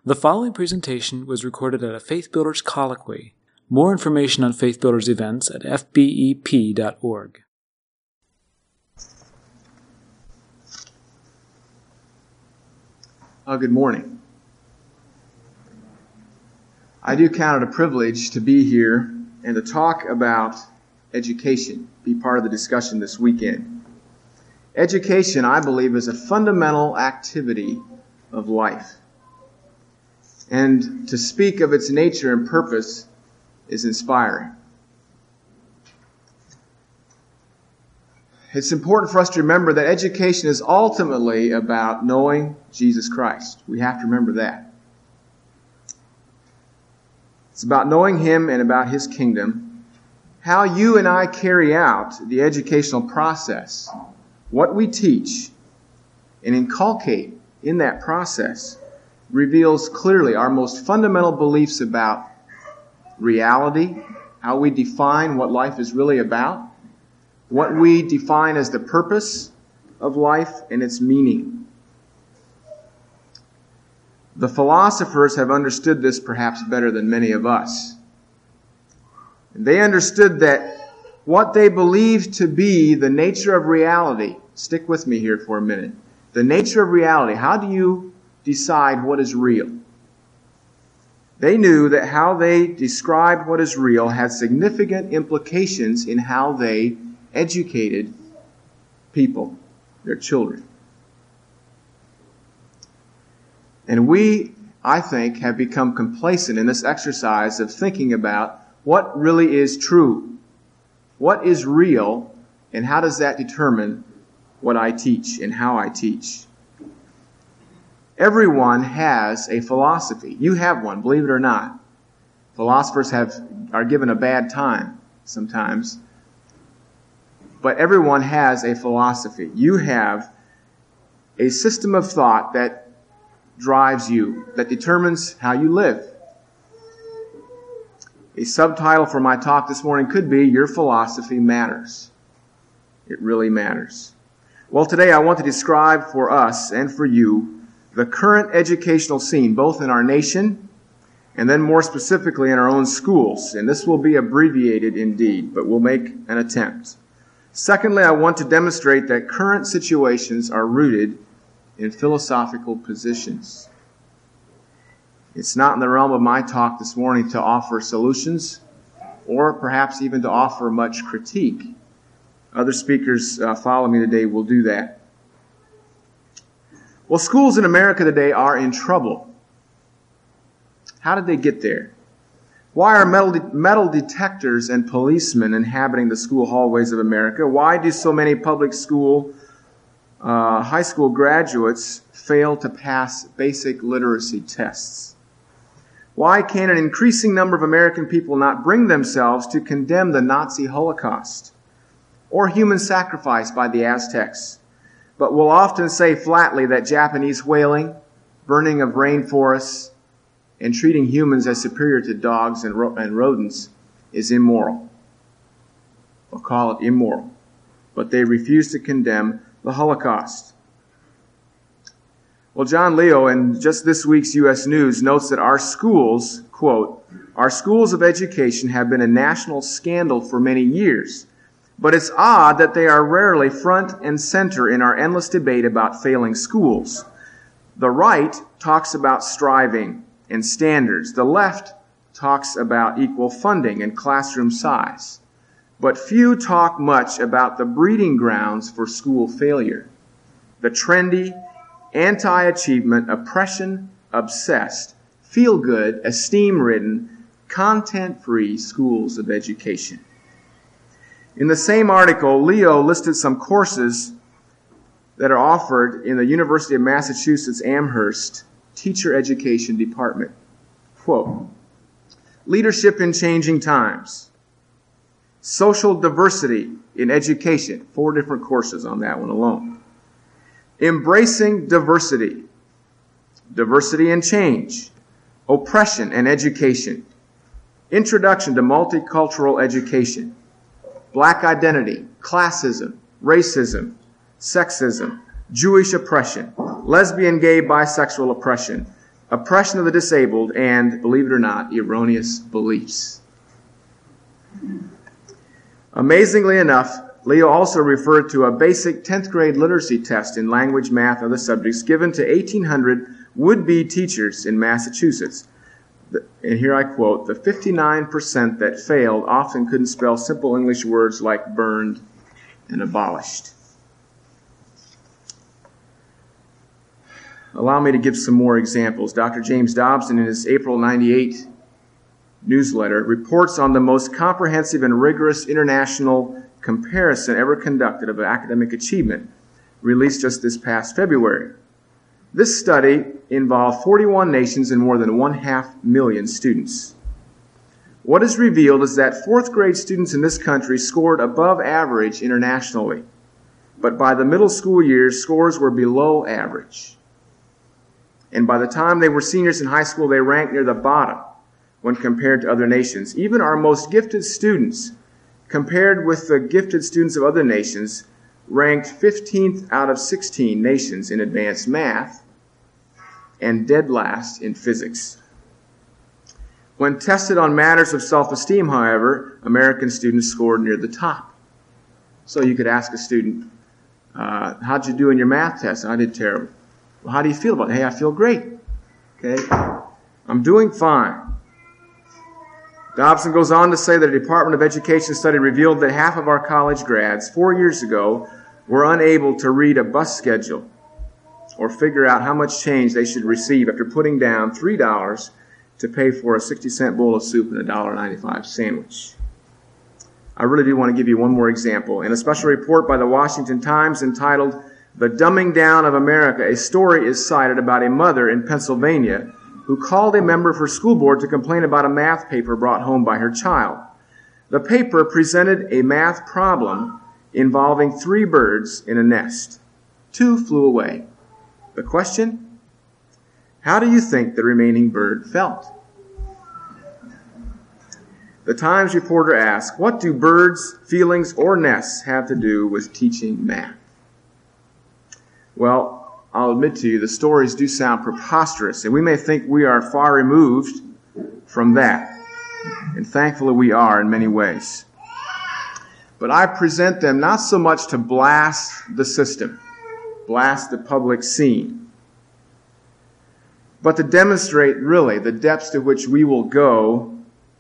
The following presentation was recorded at a Faith Builders Colloquy. More information on Faith Builders events at fbep.org. Good morning. I do count it a privilege to be here and to talk about education, be part of the discussion this weekend. Education, I believe, is a fundamental activity of life. And to speak of its nature and purpose is inspiring. It's important for us to remember that education is ultimately about knowing Jesus Christ. We have to remember that. It's about knowing Him and about His kingdom. How you and I carry out the educational process, what we teach and inculcate in that process, reveals clearly our most fundamental beliefs about reality, how we define what life is really about, what we define as the purpose of life and its meaning. The philosophers have understood this perhaps better than many of us. They understood that what they believed to be the nature of reality, stick with me here for a minute, the nature of reality, how do you decide what is real? They knew that how they described what is real had significant implications in how they educated people, their children. And we, I think, have become complacent in this exercise of thinking about what really is true, what is real, and how does that determine what I teach and how I teach. Everyone has a philosophy. You have one, believe it or not. Philosophers are given a bad time sometimes. But everyone has a philosophy. You have a system of thought that drives you, that determines how you live. A subtitle for my talk this morning could be, Your Philosophy Matters. It really matters. Well, today I want to describe for us and for you the current educational scene, both in our nation and then more specifically in our own schools. And this will be abbreviated indeed, but we'll make an attempt. Secondly, I want to demonstrate that current situations are rooted in philosophical positions. It's not in the realm of my talk this morning to offer solutions or perhaps even to offer much critique. Other speakers follow me today will do that. Well, schools in America today are in trouble. How did they get there? Why are metal detectors and policemen inhabiting the school hallways of America? Why do so many public school, high school graduates fail to pass basic literacy tests? Why can an increasing number of American people not bring themselves to condemn the Nazi Holocaust or human sacrifice by the Aztecs, but will often say flatly that Japanese whaling, burning of rainforests, and treating humans as superior to dogs and rodents is immoral? We'll call it immoral. But they refuse to condemn the Holocaust. Well, John Leo, in just this week's U.S. News, notes that our schools, quote, our schools of education have been a national scandal for many years. But it's odd that they are rarely front and center in our endless debate about failing schools. The right talks about striving and standards. The left talks about equal funding and classroom size. But few talk much about the breeding grounds for school failure. The trendy, anti-achievement, oppression-obsessed, feel-good, esteem-ridden, content-free schools of education. In the same article, Leo listed some courses that are offered in the University of Massachusetts Amherst Teacher Education Department. Quote, Leadership in Changing Times, Social Diversity in Education, 4 different courses on that one alone. Embracing Diversity, Diversity and Change, Oppression and Education, Introduction to Multicultural Education, Black Identity, Classism, Racism, Sexism, Jewish Oppression, Lesbian, Gay, Bisexual Oppression, oppression of the disabled, and, believe it or not, erroneous beliefs. Amazingly enough, Leo also referred to a basic 10th grade literacy test in language, math, and other subjects given to 1,800 would-be teachers in Massachusetts. And here I quote, "The 59% that failed often couldn't spell simple English words like burned and abolished." Allow me to give some more examples. Dr. James Dobson, in his April 98 newsletter, reports on the most comprehensive and rigorous international comparison ever conducted of academic achievement, released just this past February. This study involved 41 nations and more than 500,000 students. What is revealed is that fourth grade students in this country scored above average internationally, but by the middle school years, scores were below average. And by the time they were seniors in high school, they ranked near the bottom when compared to other nations. Even our most gifted students, compared with the gifted students of other nations, ranked 15th out of 16 nations in advanced math and dead last in physics. When tested on matters of self-esteem, however, American students scored near the top. So you could ask a student, how'd you do in your math test? I did terrible. Well, how do you feel about it? Hey, I feel great. Okay, I'm doing fine. Dobson goes on to say that a Department of Education study revealed that half of our college grads 4 years ago were unable to read a bus schedule or figure out how much change they should receive after putting down $3 to pay for a 60-cent bowl of soup and a $1.95 sandwich. I really do want to give you one more example. In a special report by the Washington Times entitled "The Dumbing Down of America," a story is cited about a mother in Pennsylvania who called a member of her school board to complain about a math paper brought home by her child. The paper presented a math problem involving 3 birds in a nest. 2 flew away. The question? How do you think the remaining bird felt? The Times reporter asked, what do birds, feelings, or nests have to do with teaching math? Well, I'll admit to you, the stories do sound preposterous, and we may think we are far removed from that. And thankfully we are in many ways. But I present them not so much to blast the system, blast the public scene, but to demonstrate really the depths to which we will go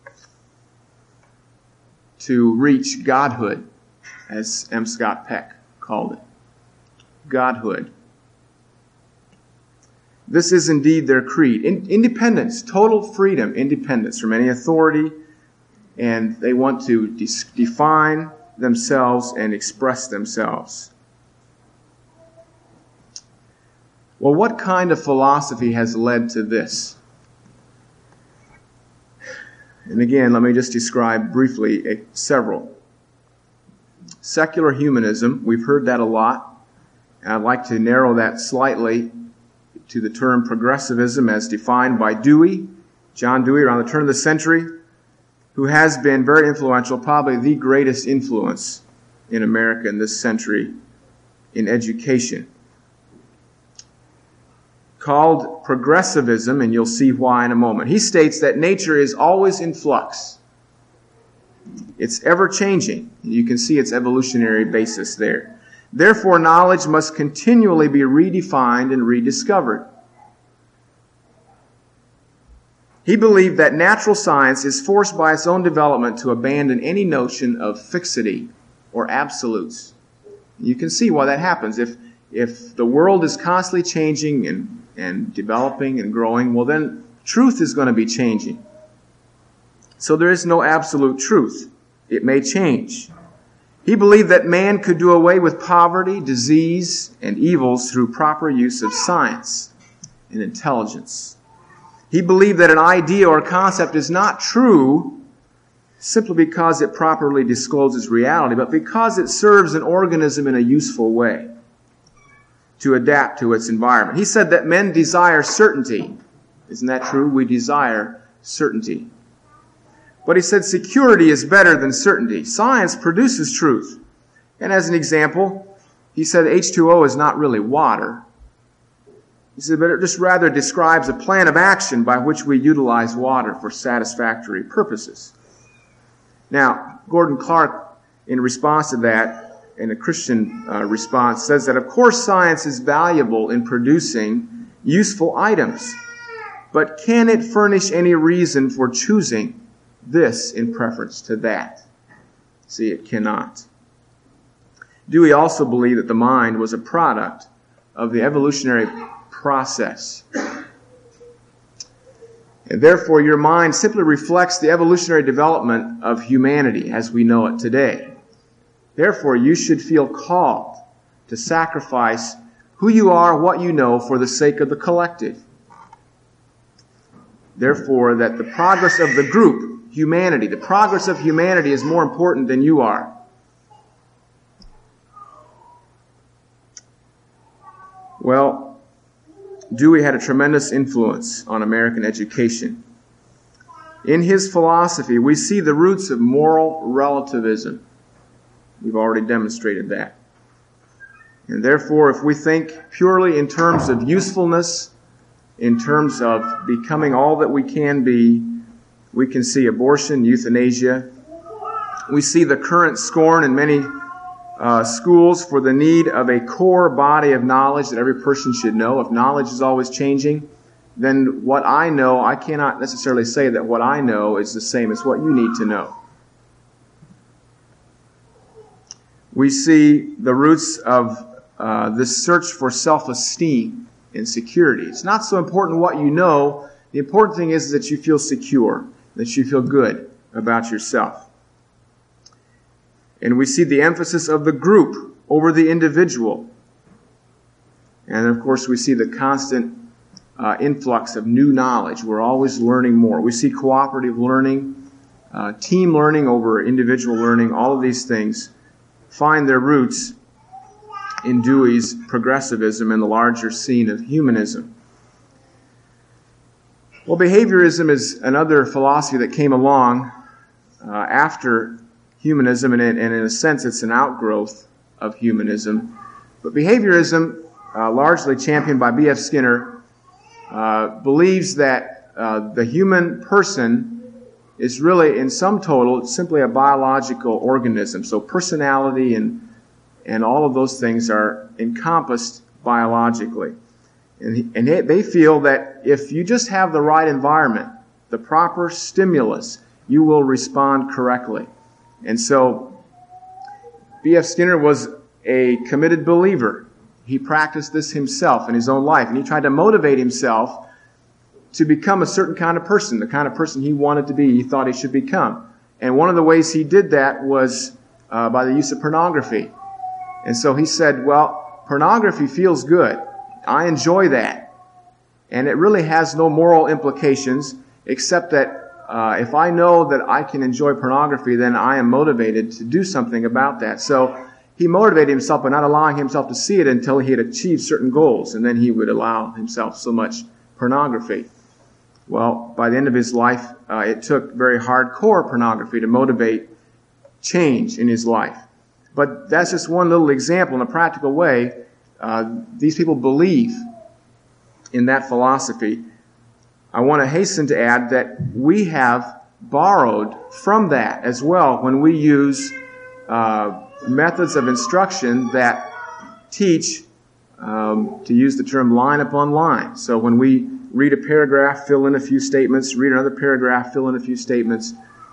to reach Godhood, as M. Scott Peck called it. Godhood. This is indeed their creed. Independence, total freedom, independence from any authority, and they want to define themselves and express themselves. Well, what kind of philosophy has led to this? And again, let me just describe briefly several. Secular humanism, we've heard that a lot, and I'd like to narrow that slightly to the term progressivism as defined by Dewey, John Dewey, around the turn of the century, who has been very influential, probably the greatest influence in America in this century in education. Called progressivism, and you'll see why in a moment. He states that nature is always in flux. It's ever-changing. You can see its evolutionary basis there. Therefore, knowledge must continually be redefined and rediscovered. He believed that natural science is forced by its own development to abandon any notion of fixity or absolutes. You can see why that happens. If the world is constantly changing and developing and growing, well then truth is going to be changing. So there is no absolute truth. It may change. He believed that man could do away with poverty, disease, and evils through proper use of science and intelligence. He believed that an idea or concept is not true simply because it properly discloses reality, but because it serves an organism in a useful way to adapt to its environment. He said that men desire certainty. Isn't that true? We desire certainty. But he said security is better than certainty. Science produces truth. And as an example, he said H2O is not really water. He said, but it just rather describes a plan of action by which we utilize water for satisfactory purposes. Now, Gordon Clark, in response to that, in a Christian response, says that, of course, science is valuable in producing useful items, but can it furnish any reason for choosing this in preference to that? See, it cannot. Dewey also believed that the mind was a product of the evolutionary process. And therefore, your mind simply reflects the evolutionary development of humanity as we know it today. Therefore, you should feel called to sacrifice who you are, what you know, for the sake of the collective. Therefore, that the progress of the group, humanity, the progress of humanity is more important than you are. Well, Dewey had a tremendous influence on American education. In his philosophy, we see the roots of moral relativism. We've already demonstrated that. And therefore, if we think purely in terms of usefulness, in terms of becoming all that we can be, we can see abortion, euthanasia. We see the current scorn in many schools for the need of a core body of knowledge that every person should know. If knowledge is always changing, then what I know, I cannot necessarily say that what I know is the same as what you need to know. We see the roots of this search for self-esteem and security. It's not so important what you know. The important thing is that you feel secure, that you feel good about yourself. And we see the emphasis of the group over the individual. And of course, we see the constant influx of new knowledge. We're always learning more. We see cooperative learning, team learning over individual learning. All of these things find their roots in Dewey's progressivism and the larger scene of humanism. Well, behaviorism is another philosophy that came along after humanism, and in a sense it's an outgrowth of humanism. But behaviorism, largely championed by B.F. Skinner, believes that the human person is really, in sum total, simply a biological organism. So personality and all of those things are encompassed biologically. And they feel that if you just have the right environment, the proper stimulus, you will respond correctly. And so B.F. Skinner was a committed believer. He practiced this himself in his own life, and he tried to motivate himself to become a certain kind of person, the kind of person he wanted to be, he thought he should become. And one of the ways he did that was by the use of pornography. And so he said, well, pornography feels good. I enjoy that. And it really has no moral implications, except that if I know that I can enjoy pornography, then I am motivated to do something about that. So he motivated himself by not allowing himself to see it until he had achieved certain goals, and then he would allow himself so much pornography. Well, by the end of his life, it took very hardcore pornography to motivate change in his life. But that's just one little example. In a practical way, these people believe in that philosophy. I want to hasten to add that we have borrowed from that as well when we use methods of instruction that teach, to use the term, line upon line. So when we read a paragraph, fill in a few statements, read another paragraph, fill in a few statements,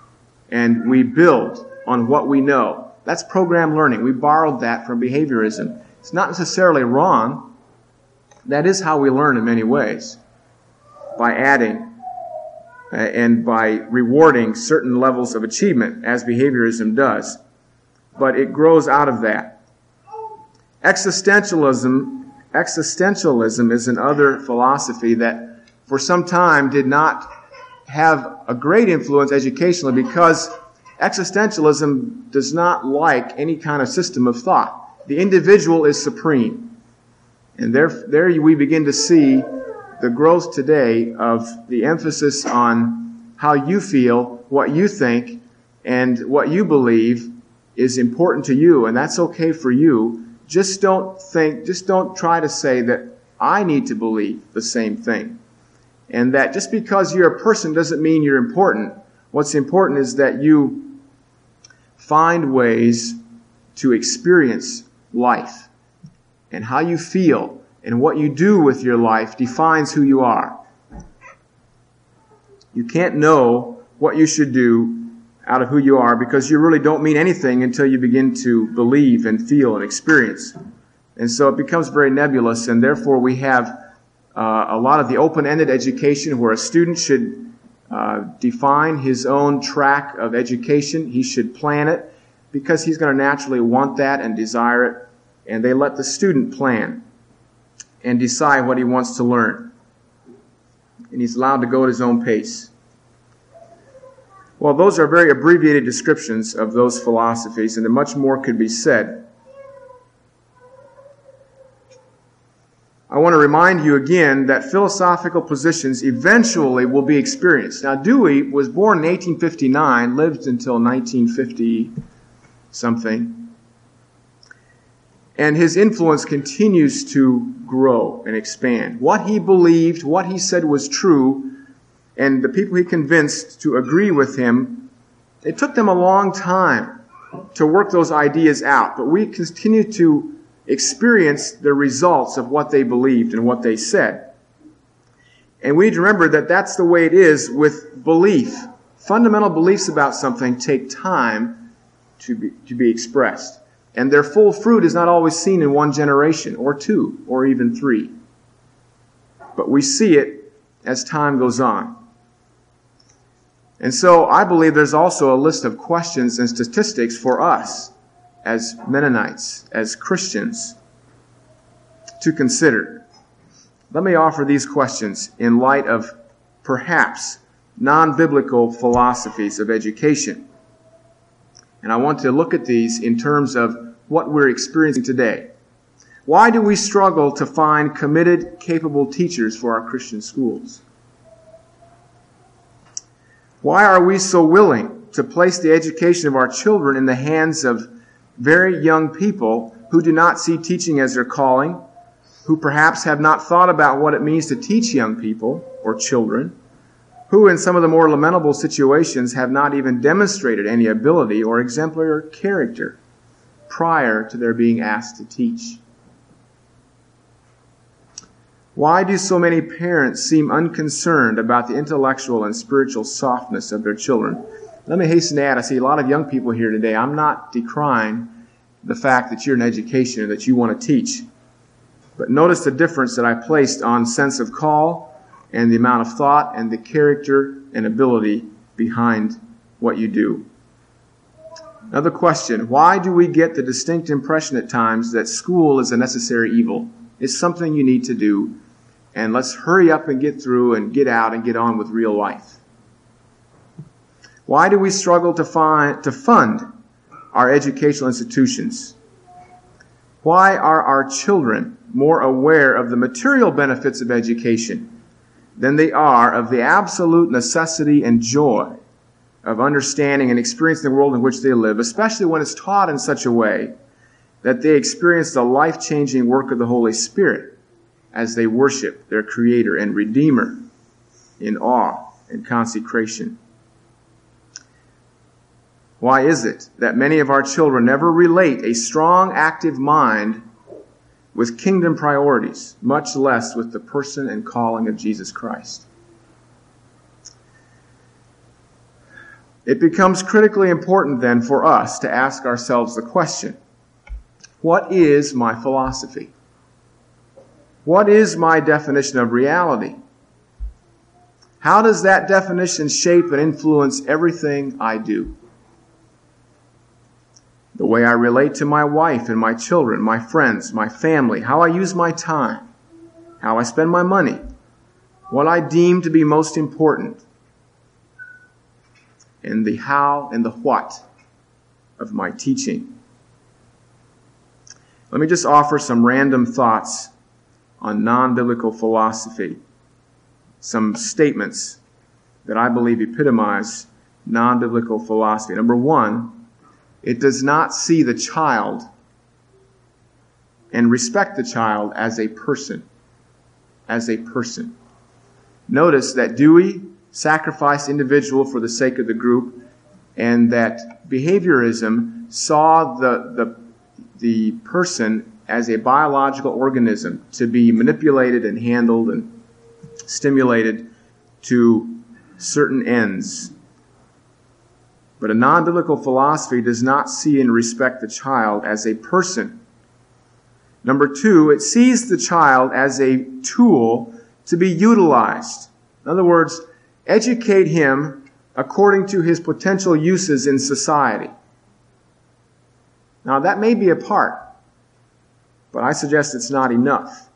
and we build on what we know. That's program learning. We borrowed that from behaviorism. It's not necessarily wrong. That is how we learn in many ways, by adding and by rewarding certain levels of achievement, as behaviorism does. But it grows out of that. Existentialism is another philosophy that for some time did not have a great influence educationally, because existentialism does not like any kind of system of thought. The individual is supreme. And there we begin to see the growth today of the emphasis on how you feel, what you think, and what you believe is important to you, and that's okay for you. Just don't try to say that I need to believe the same thing. And that just because you're a person doesn't mean you're important. What's important is that you find ways to experience life. And how you feel and what you do with your life defines who you are. You can't know what you should do out of who you are because you really don't mean anything until you begin to believe and feel and experience. And so it becomes very nebulous, and therefore we have a lot of the open-ended education where a student should define his own track of education. He should plan it because he's going to naturally want that and desire it. And they let the student plan and decide what he wants to learn. And he's allowed to go at his own pace. Well, those are very abbreviated descriptions of those philosophies, and much more could be said. I want to remind you again that philosophical positions eventually will be experienced. Now, Dewey was born in 1859, lived until 1950-something. And his influence continues to grow and expand. What he believed, what he said was true, and the people he convinced to agree with him, it took them a long time to work those ideas out. But we continue to experience the results of what they believed and what they said. And we need to remember that that's the way it is with belief. Fundamental beliefs about something take time to be expressed. And their full fruit is not always seen in one generation, or two, or even three. But we see it as time goes on. And so I believe there's also a list of questions and statistics for us as Mennonites, as Christians, to consider. Let me offer these questions in light of perhaps non-biblical philosophies of education. And I want to look at these in terms of what we're experiencing today. Why do we struggle to find committed, capable teachers for our Christian schools? Why are we so willing to place the education of our children in the hands of very young people who do not see teaching as their calling, who perhaps have not thought about what it means to teach young people or children, who in some of the more lamentable situations have not even demonstrated any ability or exemplary character prior to their being asked to teach? Why do so many parents seem unconcerned about the intellectual and spiritual softness of their children? Let me hasten to add, I see a lot of young people here today. I'm not decrying the fact that you're in education or that you want to teach. But notice the difference that I placed on sense of call and the amount of thought and the character and ability behind what you do. Another question, why do we get the distinct impression at times that school is a necessary evil? It's something you need to do, and let's hurry up and get through and get out and get on with real life? Why do we struggle to fund our educational institutions? Why are our children more aware of the material benefits of education than they are of the absolute necessity and joy of understanding and experiencing the world in which they live, especially when it's taught in such a way that they experience the life-changing work of the Holy Spirit as they worship their Creator and Redeemer in awe and consecration? Why is it that many of our children never relate a strong, active mind with kingdom priorities, much less with the person and calling of Jesus Christ? It becomes critically important then for us to ask ourselves the question, what is my philosophy? What is my definition of reality? How does that definition shape and influence everything I do? The way I relate to my wife and my children, my friends, my family, how I use my time, how I spend my money, what I deem to be most important, and the how and the what of my teaching. Let me just offer some random thoughts on non-biblical philosophy, some statements that I believe epitomize non-biblical philosophy. Number one, it does not see the child and respect the child as a person. as a person. Notice that Dewey sacrificed individual for the sake of the group, and that behaviorism saw the person as a biological organism to be manipulated and handled and stimulated to certain ends. But a non-biblical philosophy does not see and respect the child as a person. Number two, it sees the child as a tool to be utilized. In other words, educate him according to his potential uses in society. Now, that may be a part, but I suggest it's not enough.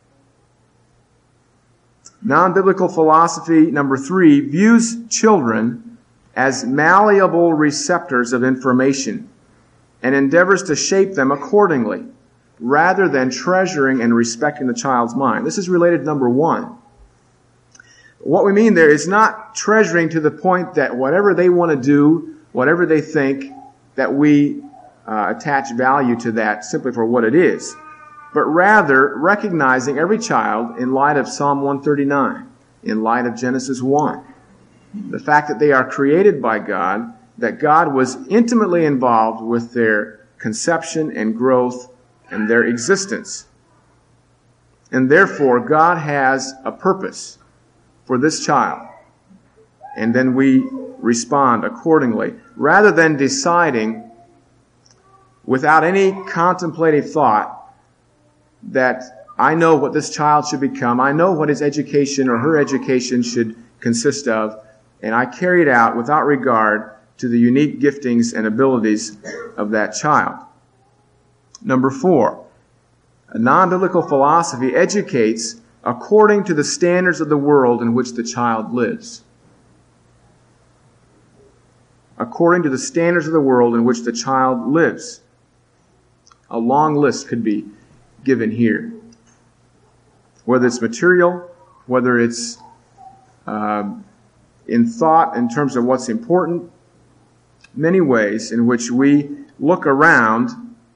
Non-biblical philosophy, number three, views children as malleable receptors of information and endeavors to shape them accordingly, rather than treasuring and respecting the child's mind. This is related to number one. What we mean there is not treasuring to the point that whatever they want to do, whatever they think, that we attach value to that simply for what it is, but rather recognizing every child in light of Psalm 139, in light of Genesis 1. The fact that they are created by God, that God was intimately involved with their conception and growth and their existence. And therefore, God has a purpose for this child. And then we respond accordingly, rather than deciding without any contemplative thought that I know what this child should become, I know what his education or her education should consist of, and I carry it out without regard to the unique giftings and abilities of that child. Number four, a non-biblical philosophy educates according to the standards of the world in which the child lives. According to the standards of the world in which the child lives. A long list could be given here. Whether it's material, whether it's in thought in terms of what's important, many ways in which we look around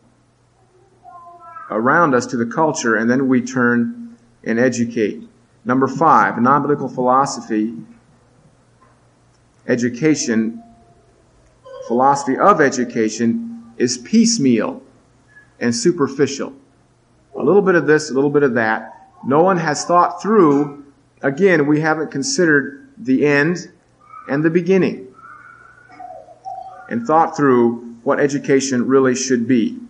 us to the culture, and then we turn and educate. Number five, a non-biblical philosophy philosophy of education is piecemeal and superficial. A little bit of this, a little bit of that. No one has thought through, again, we haven't considered the end and the beginning, and thought through what education really should be.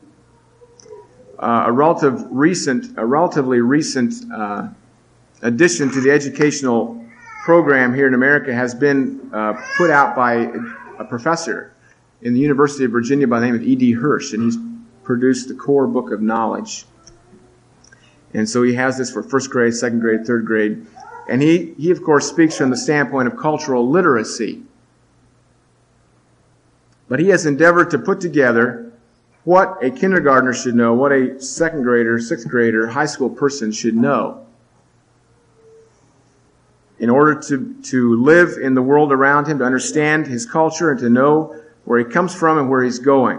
A relatively recent addition to the educational program here in America has been put out by a professor in the University of Virginia by the name of E.D. Hirsch, and he's produced the Core Book of Knowledge. And so he has this for first grade, second grade, third grade. And he of course, speaks from the standpoint of cultural literacy. But he has endeavored to put together what a kindergartner should know, what a second grader, sixth grader, high school person should know in order to live in the world around him, to understand his culture, and to know where he comes from and where he's going.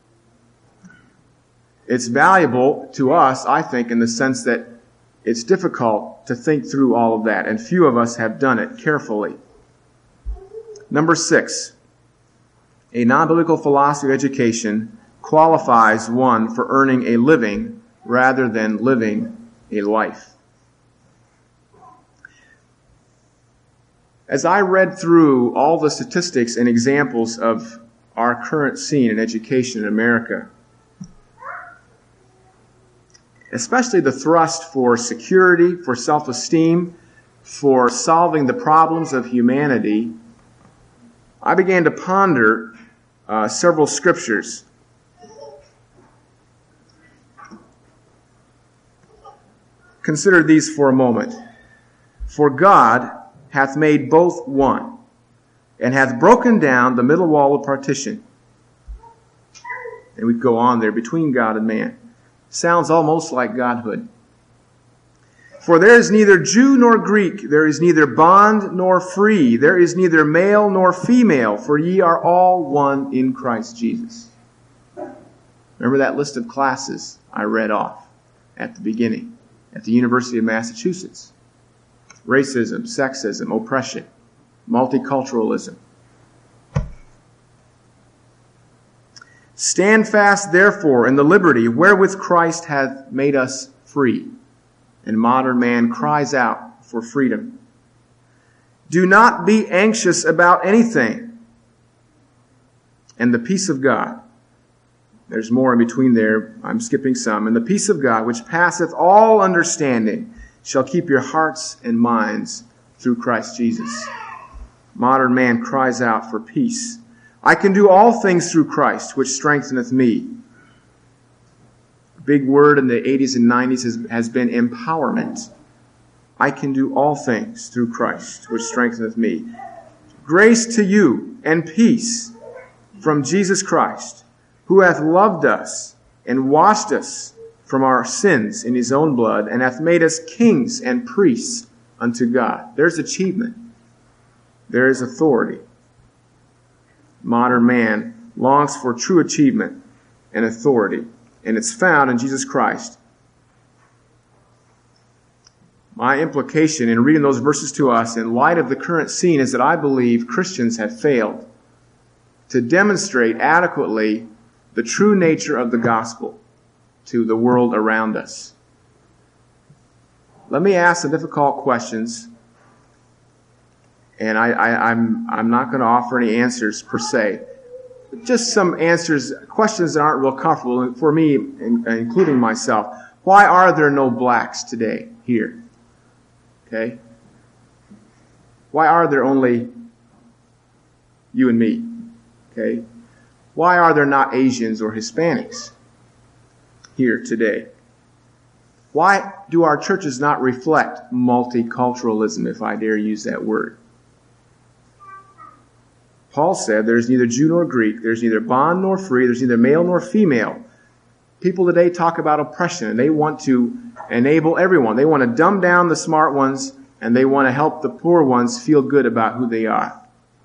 It's valuable to us, I think, in the sense that it's difficult to think through all of that, and few of us have done it carefully. Number six, a non-biblical philosophy of education qualifies one for earning a living rather than living a life. As I read through all the statistics and examples of our current scene in education in America, especially the thrust for security, for self-esteem, for solving the problems of humanity, I began to ponder several scriptures. Consider these for a moment. For God hath made both one, and hath broken down the middle wall of partition. And we go on there, between God and man. Sounds almost like Godhood. For there is neither Jew nor Greek, there is neither bond nor free, there is neither male nor female, for ye are all one in Christ Jesus. Remember that list of classes I read off at the beginning. at the University of Massachusetts. Racism, sexism, oppression, multiculturalism. Stand fast, therefore, in the liberty wherewith Christ hath made us free. And modern man cries out for freedom. Do not be anxious about anything. And the peace of God. There's more in between there. I'm skipping some. And the peace of God, which passeth all understanding, shall keep your hearts and minds through Christ Jesus. Modern man cries out for peace. I can do all things through Christ, which strengtheneth me. A big word in the 80s and 90s has been empowerment. I can do all things through Christ, which strengtheneth me. Grace to you and peace from Jesus Christ, who hath loved us and washed us from our sins in his own blood, and hath made us kings and priests unto God. There's achievement. There is authority. Modern man longs for true achievement and authority, and it's found in Jesus Christ. My implication in reading those verses to us in light of the current scene is that I believe Christians have failed to demonstrate adequately the true nature of the gospel to the world around us. Let me ask some difficult questions, and I'm not going to offer any answers per se. Just some answers, questions that aren't real comfortable for me, including myself. Why are there no blacks today here? Okay? Why are there only you and me? Okay? Why are there not Asians or Hispanics here today? Why do our churches not reflect multiculturalism, if I dare use that word? Paul said there's neither Jew nor Greek, there's neither bond nor free, there's neither male nor female. People today talk about oppression, and they want to enable everyone. They want to dumb down the smart ones, and they want to help the poor ones feel good about who they are.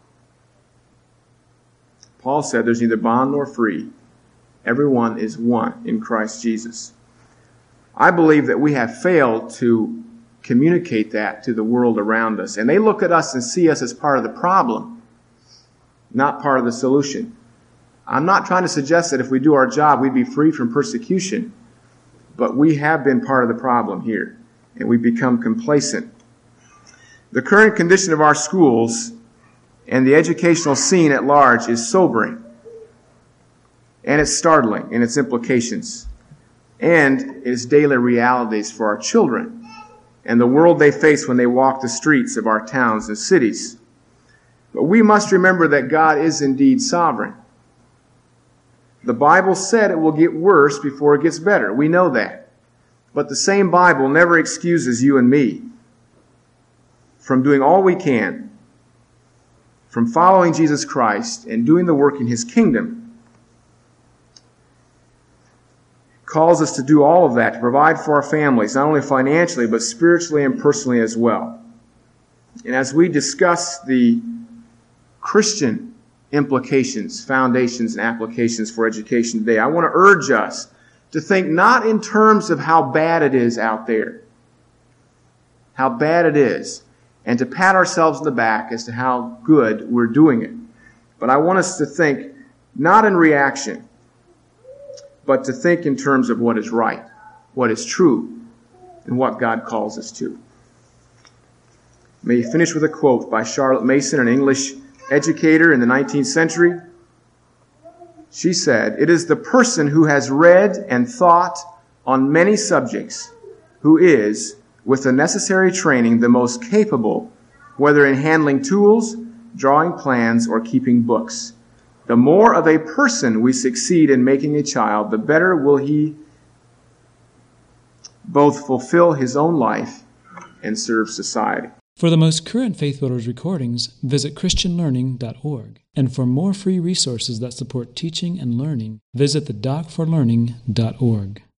Paul said there's neither bond nor free. Everyone is one in Christ Jesus. I believe that we have failed to communicate that to the world around us. And they look at us and see us as part of the problem, not part of the solution. I'm not trying to suggest that if we do our job, we'd be free from persecution. But we have been part of the problem here, and we've become complacent. The current condition of our schools and the educational scene at large is sobering. And it's startling in its implications. And its daily realities for our children and the world they face when they walk the streets of our towns and cities. But we must remember that God is indeed sovereign. The Bible said it will get worse before it gets better. We know that. But the same Bible never excuses you and me from doing all we can, from following Jesus Christ and doing the work in his kingdom. Calls us to do all of that, to provide for our families, not only financially, but spiritually and personally as well. And as we discuss the Christian implications, foundations, and applications for education today, I want to urge us to think not in terms of how bad it is out there, how bad it is, and to pat ourselves on the back as to how good we're doing it. But I want us to think not in reaction, but to think in terms of what is right, what is true, and what God calls us to. May you finish with a quote by Charlotte Mason, an English educator in the 19th century. She said, "It is the person who has read and thought on many subjects who is, with the necessary training, the most capable, whether in handling tools, drawing plans, or keeping books. The more of a person we succeed in making a child, the better will he both fulfill his own life and serve society." For the most current Faith Builders recordings, visit christianlearning.org. And for more free resources that support teaching and learning, visit thedocforlearning.org.